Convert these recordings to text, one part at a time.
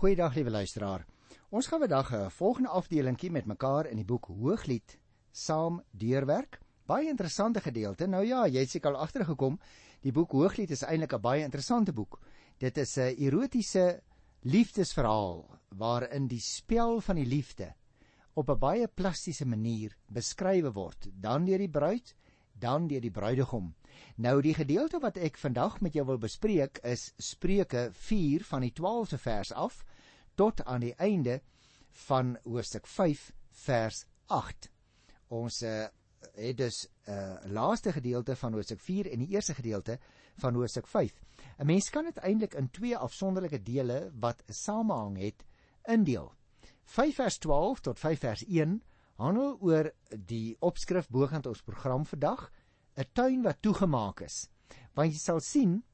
Goeiedag liewe luisteraar. Ons gaan vandag 'n volgende afdelingkie met mekaar in die boek Hooglied saam deurwerk. Baie interessante gedeelte. Nou ja, jy het seker al agtergekom, die boek Hooglied is eintlik 'n baie interessante boek. Dit is 'n erotiese liefdesverhaal waarin die spel van die liefde op 'n baie plastiese manier beskrywe word, dan deur die bruid, dan deur die bruidegom. Nou die gedeelte wat ek vandag met jou wil bespreek is Spreuke 4 van die 12de vers af tot aan die einde van hoofstuk 5 vers 8. Ons het dus laaste gedeelte van hoofstuk 4 en die eerste gedeelte van hoofstuk 5. 'n Mens kan dit eintlik in twee afsonderlike dele wat 'n samehang het indeel. 5 vers 12 tot 5 vers 1 handel oor die opskrif bokant ons program vandag, 'n tuin wat toegemaak is. Want jy sal sien,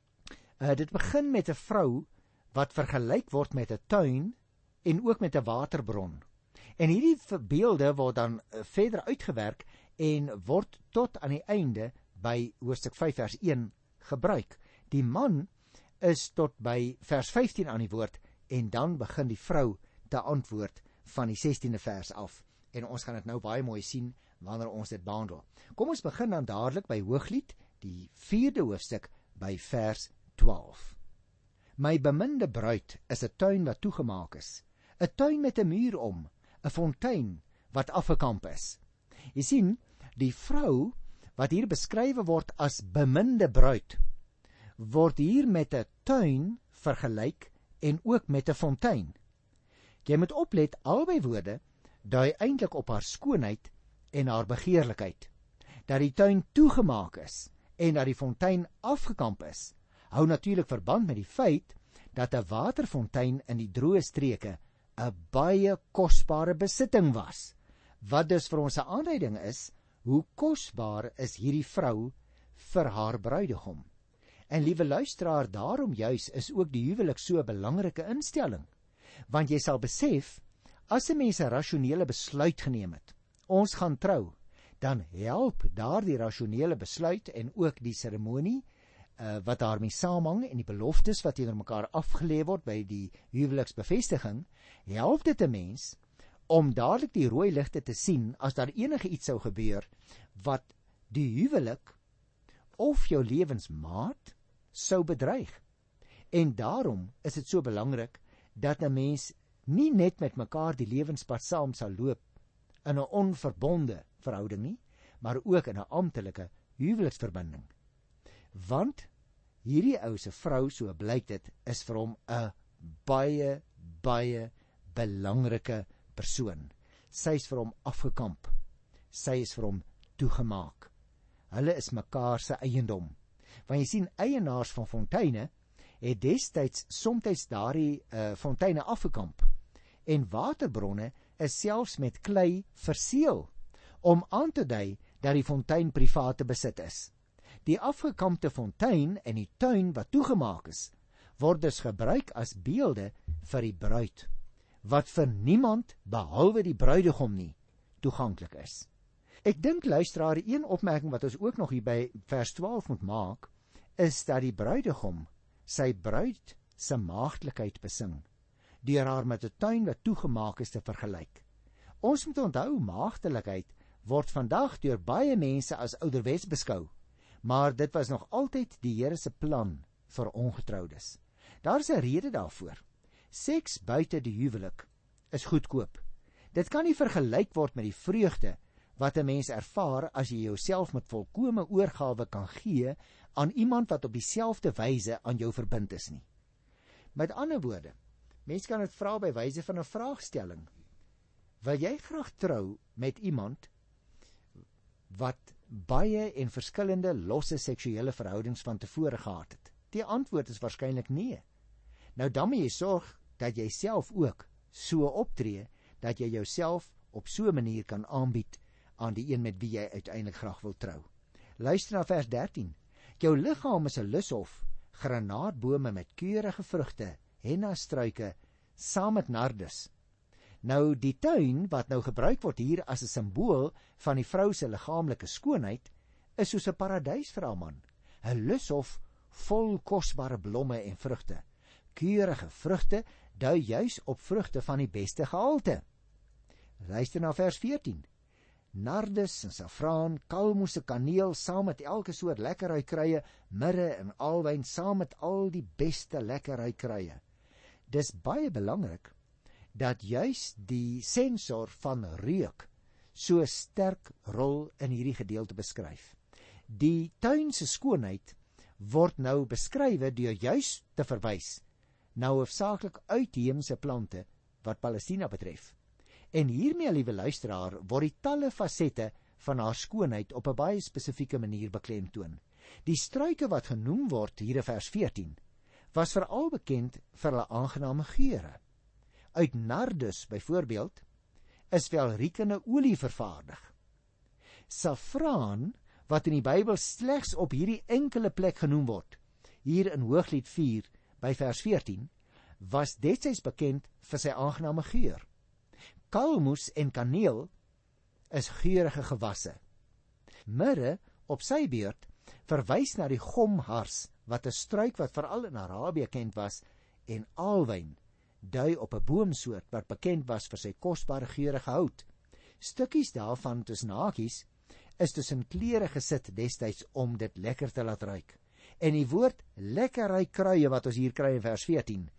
dit begin met 'n vrou wat vergelyk word met 'n tuin en ook met 'n waterbron. En hierdie beelde word dan verder uitgewerk en word tot aan die einde by hoofstuk 5 vers 1 gebruik. Die man is tot by vers 15 aan die woord en dan begin die vrou te antwoord van die 16de vers af. En ons gaan dit nou baie mooi sien wanneer ons dit behandel. Kom ons begin dan dadelik by Hooglied, die 4de hoofstuk by vers 12. My beminde bruid is 'n tuin wat toegemaak is, 'n tuin met 'n muur om, 'n fontein wat afgekamp is. Jy sien, die vrou wat hier beskrywe word as beminde bruid, word hier met 'n tuin vergelyk en ook met 'n fontein. Jy moet oplet, albei woorde dui eintlik op haar skoonheid en haar begeerlikheid. Dat die tuin toegemaak is en dat die fontein afgekamp is, hou natuurlik verband met die feit dat 'n waterfontein in die droë streke 'n baie kosbare besitting was, wat dus vir ons 'n aanduiding is, hoe kosbaar is hierdie vrou vir haar bruidegom. En liewe luisteraar, daarom juis is ook die huwelik so 'n belangrike instelling, want jy sal besef, as 'n mens 'n rasionele besluit geneem het, ons gaan trou, dan help daardie rasionele besluit en ook die seremonie wat daarmee saamhang en die beloftes wat teenoor mekaar afgelê word by die huweliksbevestiging, help dit 'n mens om dadelik die rooi ligte te sien as daar enige iets sou gebeur wat die huwelik of jou lewensmaat sou bedreig. En daarom is dit so belangrik dat 'n mens nie net met mekaar die lewenspad saam sal loop in 'n onverbonde verhouding nie, maar ook in 'n amptelike huweliksverbinding. Want hierdie ou se vrou, so blyk dit, is vir hom 'n baie, baie belangrike persoon. Sy is vir hom afgekamp. Sy is vir hom toegemaak. Hulle is mekaar se eiendom. Want jy sien, eienaars van fonteine het destyds soms daardie fonteine afgekamp. En waterbronne is selfs met klei verseël om aan te dui dat die fontein private besit is. Die afgekampte fontein en die tuin wat toegemaak is, word dus gebruik as beelde vir die bruid, wat vir niemand behalwe die bruidegom nie toeganklik is. Ek dink, luisteraar, een opmerking wat ons ook nog hier by vers 12 moet maak, is dat die bruidegom sy bruid se maagdelikheid besing, deur haar met 'n tuin wat toegemaak is te vergelyk. Ons moet onthou, maagdelikheid word vandag deur baie mense as ouderwets beskou, maar dit was nog altyd die Here se plan vir ongetroudes. Daar is 'n rede daarvoor. Seks buite die huwelik is goedkoop. Dit kan nie vergelyk word met die vreugde wat 'n mens ervaar as jy jouself met volkome oorgawe kan gee aan iemand wat op dieselfde wyse aan jou verbind is nie. Met ander woorde, mens kan dit vra by wyse van 'n vraagstelling. Wil jy graag trou met iemand wat baie en verskillende losse seksuele verhoudings van tevore gehad het? Die antwoord is waarskynlik nee. Nou dan moet jy sorg dat jy self ook so optree, dat jy jouself op so 'n manier kan aanbied aan die een met wie jy uiteindelik graag wil trou. Luister na vers 13. Jou liggaam is 'n lushof, granaatbome met keurige vrugte, henna-struike, saam met nardus. Nou die tuin wat nou gebruik word hier as 'n simbool van die vrou se liggaamlike skoonheid, is soos 'n paradys vir haar man. 'n Lushof vol kosbare blomme en vrugte. Keurige vrugte dui juis op vrugte van die beste gehalte. Luister na vers 14. Nardus en safraan, kalmoes en kaneel, saam met elke soort lekkerheidkruie, mirre en alwyn, saam met al die beste lekkerheidkruie. Dis baie belangrik dat juis die sensor van reuk so sterk rol in hierdie gedeelte beskryf. Die tuin se skoonheid word nou beskrywe deur juis te verwys nou hoofsaaklik uitheemse plante wat Palestina betref. En hiermee, liewe luisteraar, word die talle fasette van haar skoonheid op 'n baie spesifieke manier beklemtoon. Die struike wat genoem word hier in vers 14 was veral bekend vir hulle aangename geure. Uit nardus byvoorbeeld is welriekende olie vervaardig. Safraan, wat in die Bybel slegs op hierdie enkele plek genoem word, hier in Hooglied 4 by vers 14, was destyds bekend vir sy aangename geur. Kalmoes en kaneel is geurige gewasse. Mirre op sy beurt verwys na die gomhars, wat 'n struik wat veral in Arabië bekend was, en alwyn dui op 'n boomsoort wat bekend was vir sy kosbare geurige hout. Stukkies daarvan tussen hakies is tussen klere gesit destyds om dit lekker te laat ruik. En die woord lekkerheidkruie wat ons hier kry in vers 14,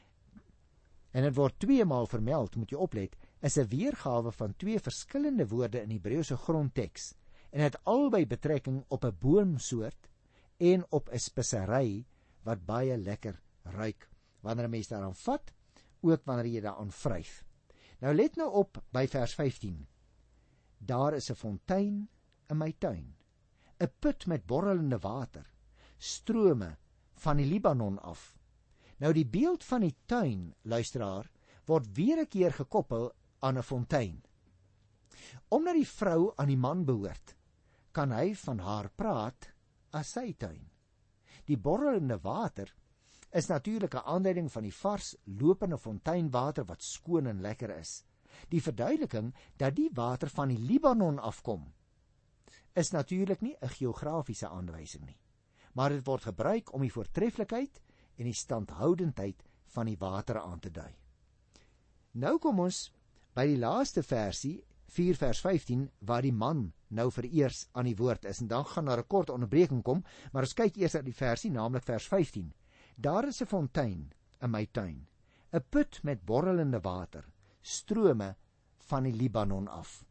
en dit word 2 maal vermeld, moet jy oplet, is 'n weergawe van 2 verskillende woorde in Hebreëse grondteks, en het albei betrekking op 'n boomsoort en op 'n spesery wat baie lekker ruik wanneer 'n mens daaraan vat, ook wanneer jy daaraan vryf. Nou let nou op by vers 15. Daar is 'n fontein in my tuin, 'n put met borrelende water, strome van die Libanon af. Nou die beeld van die tuin, luisteraar, word weer 'n keer gekoppel aan 'n fontein. Omdat die vrou aan die man behoort, kan hy van haar praat as sy tuin. Die borrelende water is natuurlik 'n aanduiding van die vars lopende fonteinwater wat skoon en lekker is. Die verduideliking dat die water van die Libanon afkom, is natuurlik nie 'n geografiese aanwysing nie, maar dit word gebruik om die voortreffelikheid en die standhoudendheid van die water aan te dui. Nou kom ons by die laaste versie, 4 vers 15, waar die man nou vereers aan die woord is, en dan gaan daar 'n kort onderbreking kom, maar ons kyk eers na die versie, naamlik vers 15. Daar is 'n fontein in my tuin, 'n put met borrelende water, strome van die Libanon af.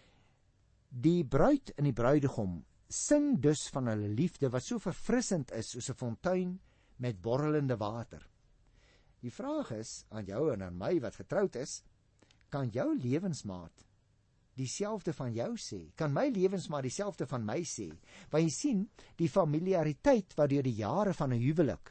Die bruid en die bruidegom sing dus van hulle liefde wat so verfrissend is soos 'n fontein met borrelende water. Die vraag is aan jou en aan my wat getroud is, kan jou lewensmaat dieselfde van jou sê? Kan my lewensmaat dieselfde van my sê? Want jy sien, die familiariteit wat deur die jare van 'n huwelik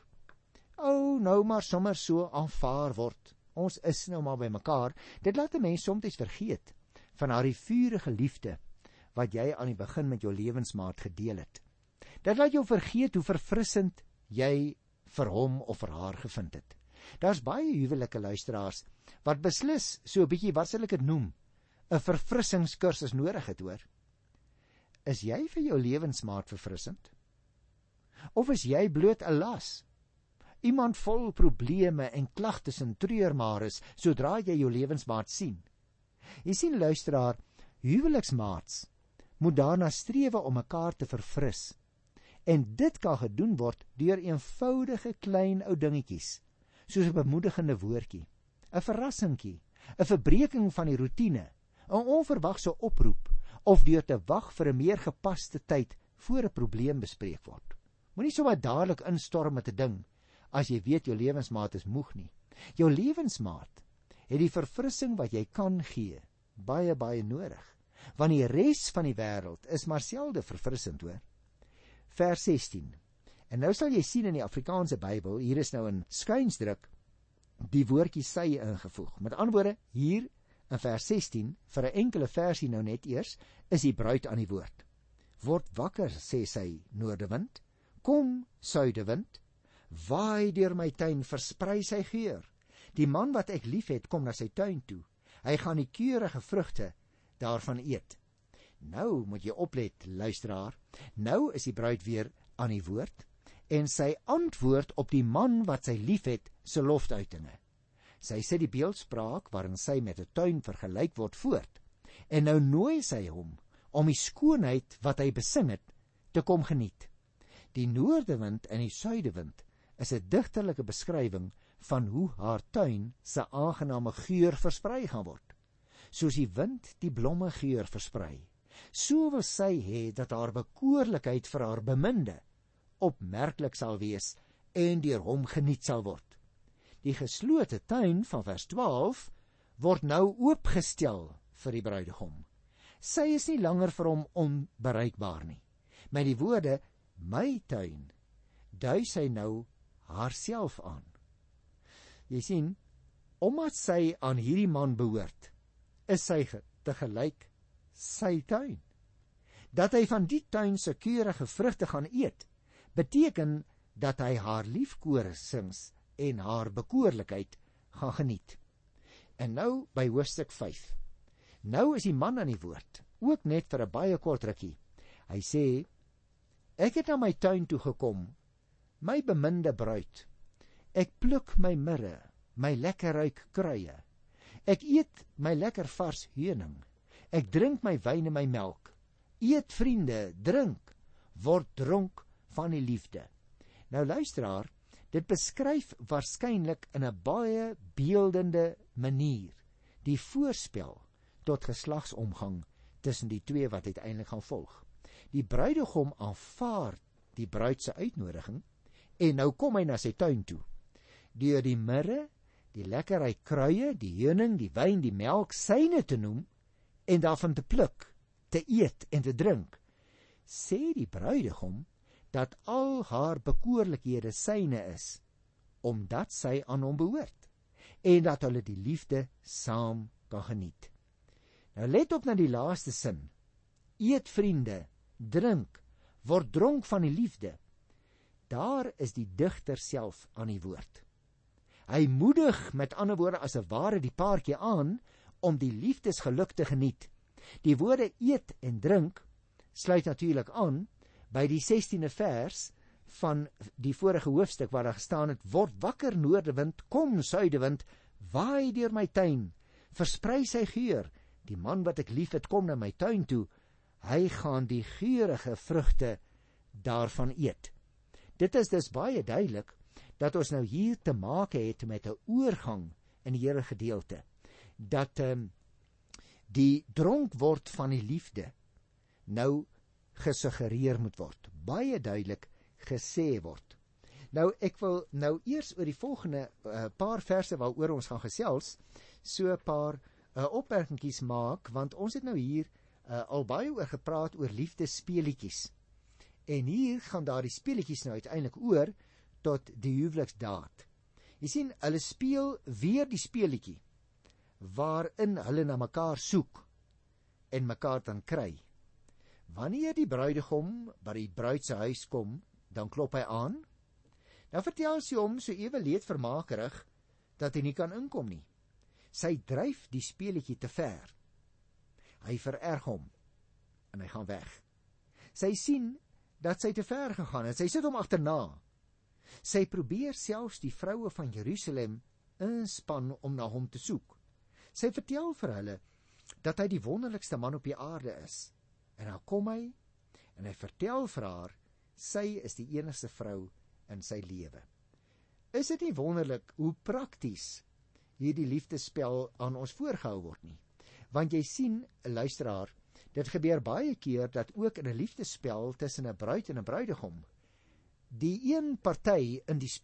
nou maar sommer so aanvaar word. Ons is nou maar by mekaar. Dit laat 'n mens soms vergeet van haar vurige liefde wat jy aan die begin met jou lewensmaat gedeel het. Dit laat jou vergeet hoe verfrissend jy vir hom of vir haar gevind het. Daar's baie huwelike luisteraars wat beslis so 'n bietjie, wat sal ek dit noem, 'n verfrissingskursus nodig het, hoor. Is jy vir jou lewensmaat verfrissend? Of is jy bloot 'n las? Iemand vol probleme en klagtes en treurmares sodra jy jou lewensmaat sien. Jy sien, luisteraar, huweliksmaats moet daarna strewe om mekaar te verfris. En dit kan gedoen word deur eenvoudige klein ou dingetjies, soos 'n bemoedigende woordjie, 'n verrassingkie, 'n verbreeking van die roetine, 'n onverwagse oproep, of deur te wag vir 'n meer gepaste tyd voor 'n probleem bespreek word. Moenie sommer dadelik instorm met 'n ding as jy weet jou lewensmaat is moeg nie. Jou lewensmaat het die verfrissing wat jy kan gee baie, baie nodig, want die res van die wêreld is maar selde verfrissend, hoor. Vers 16. En nou sal jy sien in die Afrikaanse Bybel, hier is nou in skuinsdruk die woordjie sy ingevoeg. Met ander woorde, hier in vers 16, vir 'n enkele versie nou net eers, is die bruid aan die woord. Word wakker, sê sy, noordewind, kom, suidewind, waai deur my tuin, versprei sy geur. Die man wat ek liefhet, kom na sy tuin toe. Hy gaan die keurige vrugte daarvan eet. Nou moet jy oplet, luisteraar. Nou is die bruid weer aan die woord, en sy antwoord op die man wat sy liefhet se loftuitinge. Sy sit die beeldspraak waarin sy met 'n tuin vergelyk word voort, en nou nooi sy hom om die skoonheid wat hy besing het te kom geniet. Die noordewind en die suidewind is 'n digterlike beskrywing van hoe haar tuin se aangename geur versprei gaan word. Soos die wind die blomme geur versprei, so wil sy hê dat haar bekoorlikheid vir haar beminde opmerklik sal wees en deur hom geniet sal word. Die geslote tuin van vers 12 word nou oopgestel vir die bruidegom. Sy is nie langer vir hom onbereikbaar nie. Met die woorde, my tuin, dui sy nou haarself aan. Jy sien, omdat sy aan hierdie man behoort, is sy tegelyk sy tuin. Dat hy van die tuin se keurige vrugte gaan eet, beteken dat hy haar liefkosings en haar bekoorlikheid gaan geniet. En nou by hoofstuk 5. Nou is die man aan die woord, ook net vir 'n baie kort rukkie. Hy sê, ek het na my tuin toe gekom, my beminde bruid. Ek pluk my mirre, my lekker ruik kruie. Ek eet my lekker vars heuning. Ek drink my wyn en my melk. Eet vriende, drink, word dronk van die liefde. Nou luisteraar, dit beskryf waarskynlik in 'n baie beeldende manier die voorspel tot geslagsomgang tussen die twee wat uiteindelik gaan volg. Die bruidegom aanvaar die bruid se uitnodiging en nou kom hy na sy tuin toe. Deur die mirre, die lekkerry kruie, die heuning, die wyn, die melk syne te noem en daarvan te pluk, te eet en te drink, sê die bruidegom dat al haar bekoorlikhede syne is, omdat sy aan hom behoort, en dat hulle die liefde saam kan geniet. Nou let op na die laaste sin. Eet vriende, drink, word dronk van die liefde. Daar is die digter self aan die woord. Hy moedig met ander woorde as 'n ware die paartjie aan om die liefdesgeluk te geniet. Die woorde eet en drink sluit natuurlik aan by die 16de vers van die vorige hoofstuk waar daar gestaan het, word wakker noordewind, kom suidewind, waai deur my tuin, versprei sy geur, die man wat ek lief het kom na my tuin toe, hy gaan die geurige vrugte daarvan eet. Dit is dus baie duidelik dat ons nou hier te maak het met 'n oorgang in die hele gedeelte, dat die dronk word van die liefde nou gesuggereer moet word, baie duidelik gesê word. Nou ek wil nou eers oor die volgende paar verse waaroor ons gaan gesels, so 'n paar opmerkingies maak, want ons het nou hier al baie oor gepraat oor liefdespeletjies. En hier gaan daardie speletjies nou uiteindelik oor tot die huweliksdaad. Jy sien, hulle speel weer die speletjie waarin hulle na mekaar soek en mekaar dan kry. Wanneer die bruidegom by die bruid se huis kom, dan klop hy aan. Dan vertel sy hom so ewe leedvermakerig dat hy nie kan inkom nie. Sy dryf die speletjie te ver. Hy vererg hom en hy gaan weg. Sy sien dat sy te ver gegaan het. Sy sit hom agterna. Sy probeer selfs die vroue van Jerusalem inspann om na hom te soek. Sy vertel vir hulle dat hy die wonderlikste man op die aarde is. En dan kom hy en hy vertel vir haar, sy is die enigste vrou in sy lewe. Is dit nie wonderlik hoe prakties hierdie liefdespel aan ons voorgehou word nie? Want jy sien, 'n luisteraar, dit gebeur baie keer dat ook in 'n liefdespel tussen 'n bruid en 'n bruidegom, die een party in die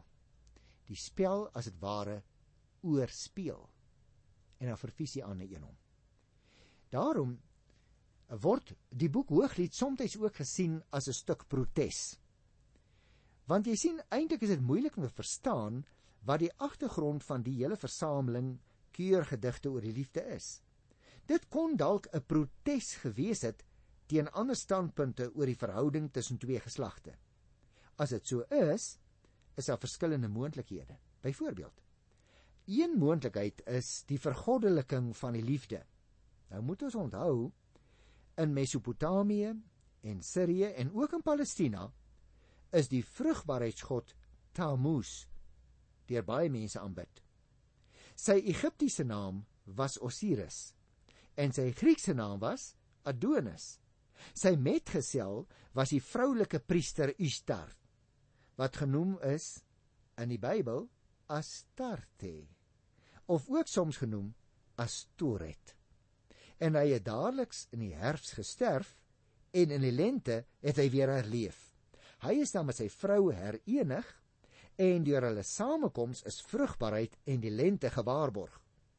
spel as het ware oorspeel en dan vervies die ander een hom. Daarom word die boek Hooglied soms ook gesien as 'n stuk protes. Want jy sien, eintlik is dit moeilik om te verstaan wat die agtergrond van die hele versameling keurgedigte oor die liefde is. Dit kon dalk 'n protes gewees het teen ander standpunte oor die verhouding tussen twee geslagte. As dit so is daar verskillende moontlikhede. Byvoorbeeld, een moontlikheid is die vergoddeliking van die liefde. Nou moet ons onthou, in Mesopotamië en Sirië en ook in Palestina is die vrugbaarheidsgod Tammuz deur baie mense aanbid. Sy Egiptiese naam was Osiris en sy Griekse naam was Adonis. Sy metgesel was die vroulike priester Ishtar, wat genoem is in die Bybel Astarte, of ook soms genoem Astoret. En hy het dadelik in die herfs gesterf en in die lente het hy weer herleef. Hy is dan met sy vrou herenig en deur hulle samekoms is vrugbaarheid en die lente gewaarborg.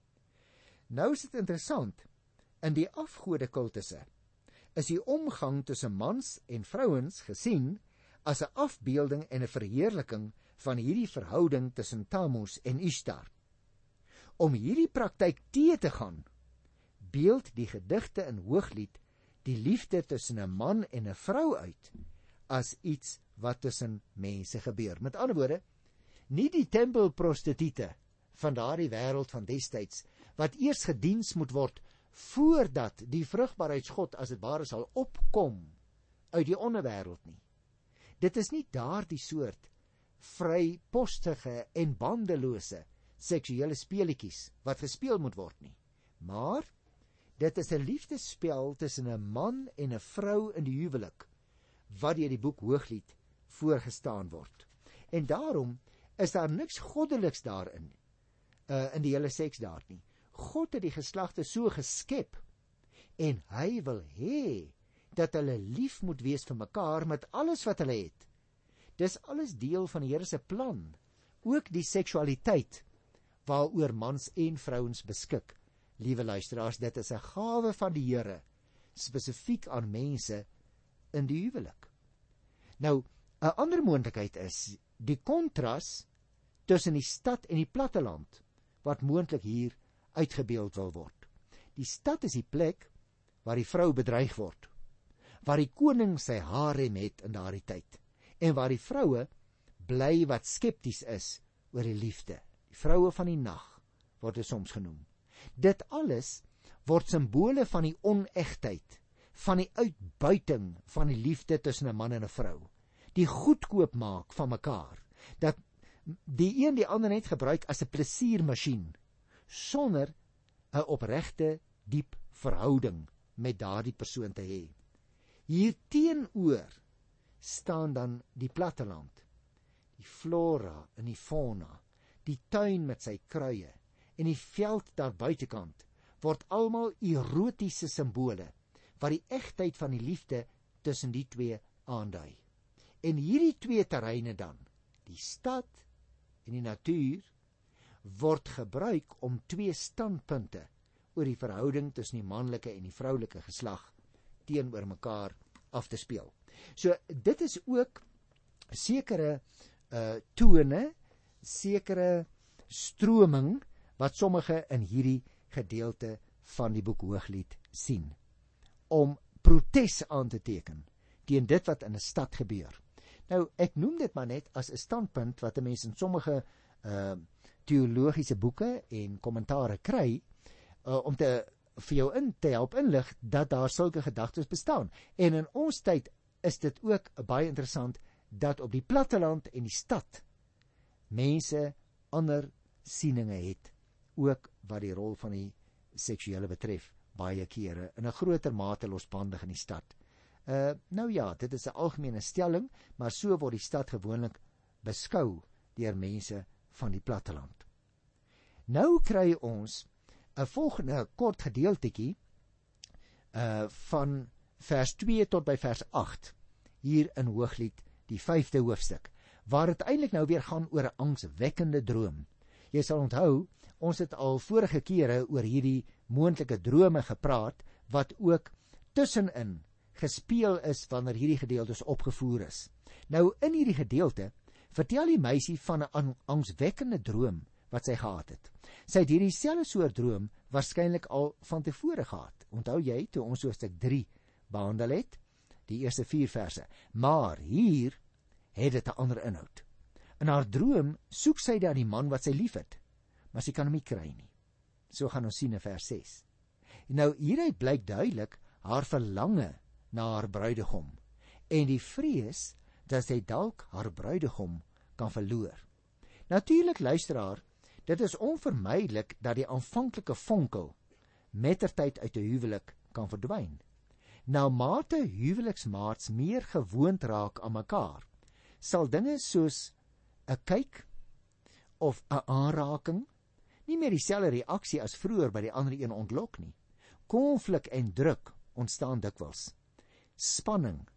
Nou is dit interessant, in die afgodekultusse is die omgang tussen mans en vrouens gesien as 'n afbeelding en 'n verheerliking van hierdie verhouding tussen Tammuz en Ishtar. Om hierdie praktyk te gaan, beeld die gedigte in Hooglied die liefde tussen 'n man en 'n vrou uit as iets wat tussen mense gebeur. Met ander woorde, nie die tempelprostituie van daardie wêreld van destyds wat eers gediens moet word voordat die vrugbaarheidsgod as dit ware sal opkom uit die onderwêreld nie. Dit is nie daardie soort vrypostige en bandelose seksuele speletjies wat gespeel moet word nie. Maar dit is 'n liefdesspel tussen 'n man en 'n vrou in die huwelik wat deur die boek Hooglied voorgestaan word. En daarom is daar niks goddeliks daarin, in die hele seks daar nie. God het die geslagte so geskep en hy wil hê dat hulle lief moet wees vir mekaar met alles wat hulle het. Dis alles deel van die Here se plan, ook die seksualiteit waaroor mans en vrouens beskik. Liewe luisteraars, dit is 'n gawe van die Here, spesifiek aan mense in die huwelik. Nou, 'n ander moontlikheid is die kontras tussen die stad en die platteland, wat moontlik hier uitgebeeld wil word. Die stad is die plek waar die vrou bedreig word, waar die koning sy harem het in daardie tyd, en waar die vroue bly wat skepties is oor die liefde. Die vroue van die nag word dit soms genoem. Dit alles word simbole van die onegtheid, van die uitbuiting van die liefde tussen 'n man en 'n vrou, die goedkoop maak van mekaar, dat die een die ander net gebruik as 'n plesiermasjien, sonder 'n opregte, diep verhouding met daardie persoon te hê. Hier teenoor staan dan die platteland, die flora en die fauna, die tuin met sy kruie, en die veld daar buitekant word almal erotiese simbole wat die egtheid van die liefde tussen die twee aandui. En hierdie twee terreine dan, die stad en die natuur, word gebruik om twee standpunte oor die verhouding tussen die manlike en die vroulike geslag teenoor mekaar af te speel. So dit is ook sekere tone, sekere stroming wat sommige in hierdie gedeelte van die boek Hooglied sien, om protes aan te teken teen dit wat in 'n stad gebeur. Nou, ek noem dit maar net as 'n standpunt wat 'n mens in sommige teologiese boeke en kommentare kry, om vir jou te help inlig dat daar sulke gedagtes bestaan. En in ons tyd is dit ook baie interessant dat op die platteland en die stad mense ander sieninge het, ook wat die rol van die seksuele betref, baie kere in 'n groter mate losbandig in die stad. Nou ja, dit is 'n algemene stelling, maar so word die stad gewoonlik beskou deur mense van die platteland. Nou kry ons 'n volgende kort gedeeltetjie van vers 2 tot by vers 8 hier in Hooglied, die 5de hoofstuk, waar dit eintlik nou weer gaan oor 'n angswekkende droom. Jy sal onthou, ons het al vorige kere oor hierdie moontlike drome gepraat, wat ook tussenin gespeel is wanneer hierdie gedeeltes opgevoer is. Nou in hierdie gedeelte vertel die meisie van 'n angswekkende droom wat sy gehad het. Sy het hierdie selfde soort droom waarskynlik al van tevore gehad. Onthou jy toe ons hoofstuk 3 behandel het, die eerste 4 verse. Maar hier het dit 'n ander inhoud. In haar droom soek sy dan die man wat sy liefhet, maar sy kan hom nie kry nie. So gaan ons sien in vers 6. Nou hieruit blyk duidelik haar verlange na haar bruidegom en die vrees dat sy dalk haar bruidegom kan verloor. Natuurlik, luisteraar, dit is onvermydelik dat die aanvanklike vonkel mettertyd uit 'n huwelik kan verdwyn. Nou mate huweliksmaats meer gewoond raak aan mekaar, sal dinge soos 'n kyk of 'n aanraking nie meer dieselfde reaksie as vroeër by die ander een ontlok nie. Konflik en druk ontstaan dikwels. Spanning,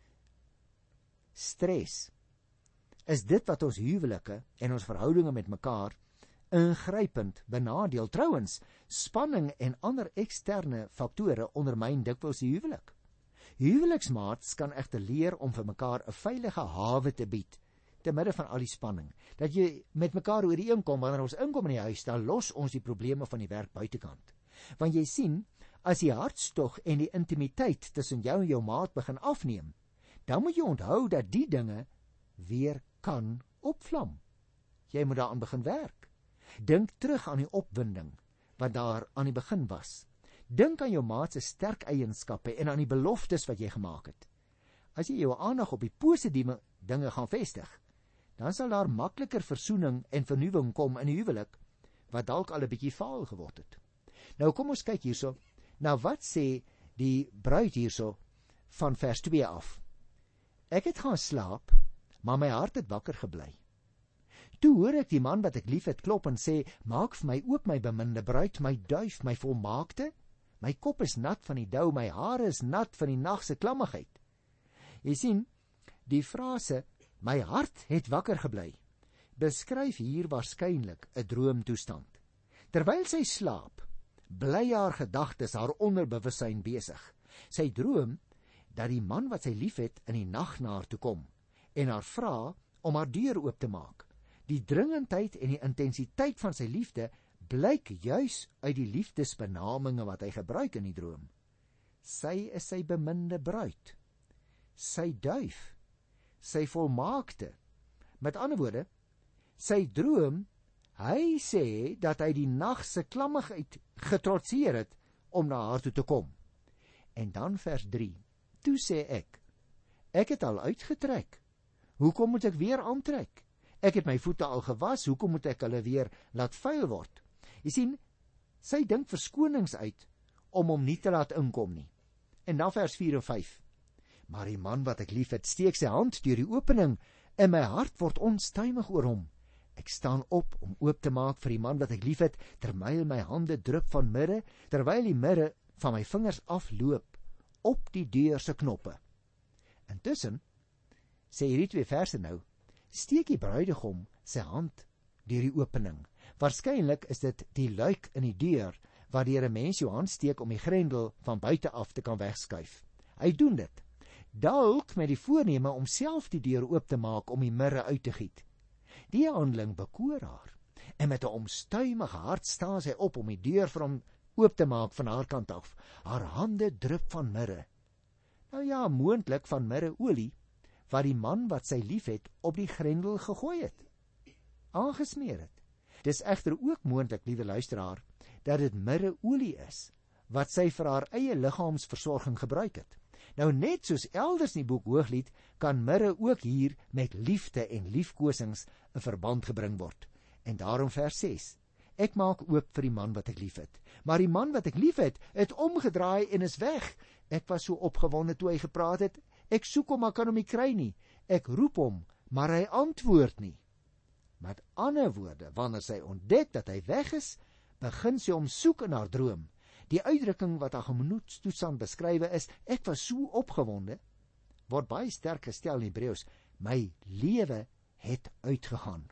stres, is dit wat ons huwelike en ons verhoudinge met mekaar ingrypend benadeel. Trouwens, spanning en ander eksterne faktore ondermyn dikwels die huwelik. Huweliksmaats kan egter leer om vir mekaar 'n veilige hawe te bied te midde van al die spanning. Dat jy met mekaar ooreenkom, wanneer ons inkom in die huis, dan los ons die probleme van die werk buitekant. Want jy sien, as die hartstog en die intimiteit tussen jou en jou maat begin afneem, dan moet jy onthou dat die dinge weer kan opvlam. Jy moet daaraan begin werk. Dink terug aan die opwinding wat daar aan die begin was. Dink aan jou maat se sterk eienskappe en aan die beloftes wat jy gemaak het. As jy jou aandag op die positiewe dinge gaan vestig, dan sal daar makliker versoening en vernuwing kom in die huwelik wat dalk al 'n bietjie vaal geword het. Nou kom ons kyk hierso. Nou wat sê die bruid hierso van vers 2 af? Ek het gaan slaap, maar my hart het wakker gebly. Toe hoor ek die man wat ek lief het klop en sê, maak vir my oop my beminde bruid, my duif, my volmaakte. My kop is nat van die dou, my hare is nat van die nag se klammigheid. Jy sien, die frase, my hart het wakker gebly, beskryf hier waarskynlik 'n droomtoestand. Terwyl sy slaap, bly haar gedagtes haar onderbewussyn besig. Sy droom dat die man wat sy liefhet in die nag na haar toe kom en haar vra om haar deur oop te maak. Die dringendheid en die intensiteit van sy liefde blyk juis uit die liefdesbenaminge wat hy gebruik in die droom. Sy is sy beminde bruid, sy duif, sy volmaakte. Met ander woorde, sy droom, hy sê dat hy die nag se klammigheid getrotseer het om na haar toe te kom. En dan vers 3, toe sê ek het al uitgetrek, hoekom moet ek weer aantrek? Ek het my voete al gewas, hoekom moet ek hulle weer laat vuil word? Jy sien, sy dink verskonings uit om hom nie te laat inkom nie. En dan vers 4 en 5. Maar die man wat ek lief het, steek sy hand deur die opening en my hart word onstuimig oor hom. Ek staan op om oop te maak vir die man wat ek lief het, terwyl my hande drup van mirre, terwyl die mirre van my vingers afloop op die deur se knoppe. Intussen, sê hierdie 2 verse nou, steek die bruidegom sy hand deur die opening. Waarskynlik is dit die luik in die deur waardeur 'n mens jou hand steek om die grendel van buite af te kan wegskuif. Hy doen dit, dalk met die voorneme om self die deur oop te maak om die mirre uit te giet. Die handeling bekoor haar, en met 'n omstuimige hart staan sy op om die deur vir hom oop te maak van haar kant af. Haar hande drup van mirre. Nou ja, moontlik van mirreolie, wat die man wat sy liefhet op die grendel gegooi het, aangesmeer het. Dis egter ook moontlik, liewe luisteraar, dat dit mirreolie is, wat sy vir haar eie liggaamsversorging gebruik het. Nou net soos elders in die boek Hooglied, kan mirre ook hier met liefde en liefkosings in verband gebring word. En daarom vers 6, ek maak oop vir die man wat ek liefhet. Maar die man wat ek liefhet, het omgedraai en is weg. Ek was so opgewonde toe hy gepraat het, ek soek hom, maar kan hom nie kry nie. Ek roep hom, maar hy antwoord nie. Met ander woorde, wanneer sy ontdek dat hy weg is, begin sy hom soek in haar droom. Die uitdrukking wat haar gemoedstoestand beskrywe is, ek was so opgewonde, word baie sterk gestel in Hebreëus, my lewe het uitgegaan.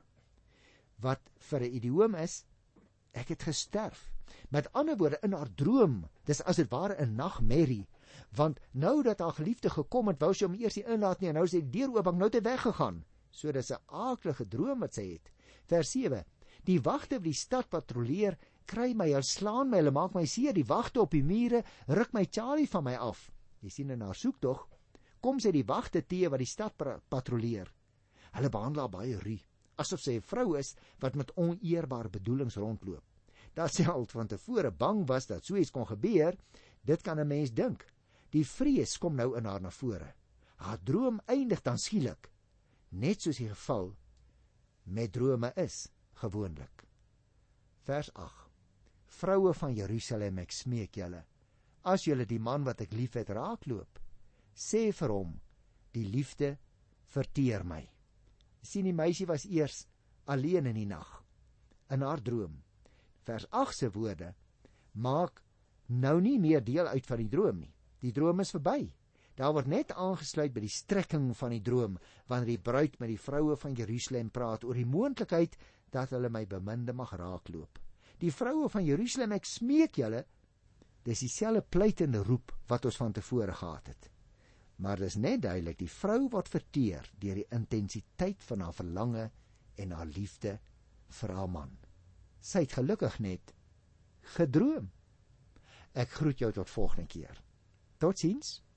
Wat vir 'n idioom is, ek het gesterf. Met ander woorde, in haar droom, dis as dit ware 'n nagmerrie, want nou dat haar geliefde gekom het, wou sy hom eers nie inlaat nie, en nou is die deur oop, nou het hy weggegaan. So dis 'n aaklige droom wat sy het. Vers 7, die wagte wat die stad patrolleer, kry my, hulle slaan my, hulle maak my seer, die wagte op die mure, ruk my Charlie van my af. Jy sien in haar soektog, kom sy die wagte teë wat die stad patrolleer. Hulle behandel haar baie ruw, asof sy 'n vrou is wat met oneerbare bedoelings rondloop. Dat sy al van tevore bang was dat so iets kon gebeur, dit kan 'n mens dink. Die vrees kom nou in haar na vore. Haar droom eindig dan skielik, net soos die geval met drome is, gewoonlik. Vers 8. Vroue van Jerusalem, ek smeek julle, as julle die man wat ek lief het raakloop, sê vir hom, die liefde verteer my. Sien, die meisie was eers alleen in die nag, in haar droom. Vers 8 se woorde maak nou nie meer deel uit van die droom nie. Die droom is verby. Daar word net aangesluit by die strekking van die droom, wanneer die bruid met die vroue van Jerusalem praat oor die moontlikheid dat hulle my beminde mag raakloop. Die vroue van Jerusalem, ek smeek julle, dis dieselfde pleitende roep wat ons van tevore gehad het. Maar dis net duidelik, die vrou word verteer deur die intensiteit van haar verlange en haar liefde vir haar man. Sy het gelukkig net gedroom. Ek groet jou tot volgende keer. Totsiens.